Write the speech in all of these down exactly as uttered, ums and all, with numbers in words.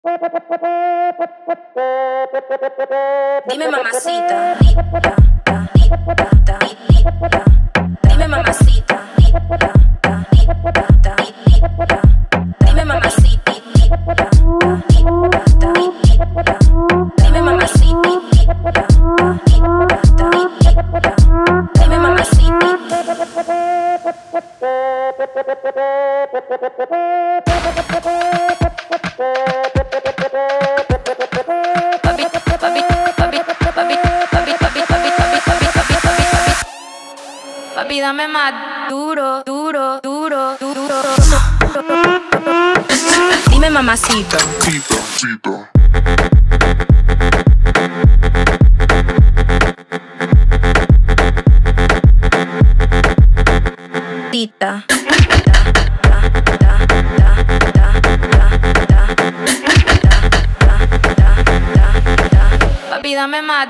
Dime mamacita, dime mamacita, dime mamacita, dime mamacita, dime mamacita. Papi, papi, papi, papi, papi, papi, papi, papi, papi, papi, papi. Papi, dame más duro, duro, duro, duro. Dime mamacita. Tita, tita. Tita. Papi, dame más.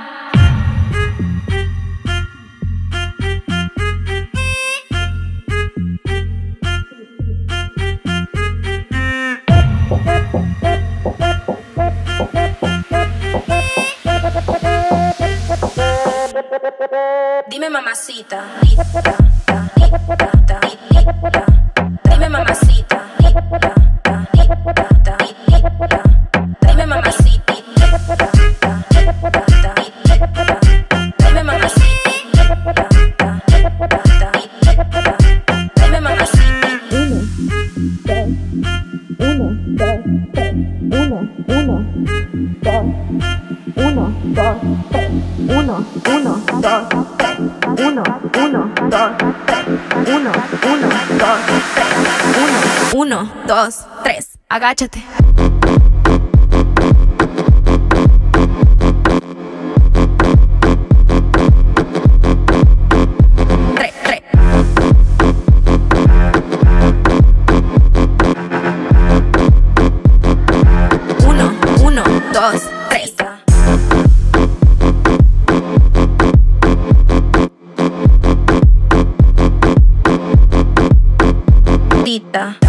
Dime mamacita. Dime mamacita. Dime mamacita. Dime mamacita. Dime mamacita. Uno, dos, tres. Uno, uno, dos, tres. Uno, uno, dos, tres. Uno, uno, dos, tres. Uno, uno, dos, tres. Agáchate. Tres, tres. Uno, uno, dos, tres. Tita.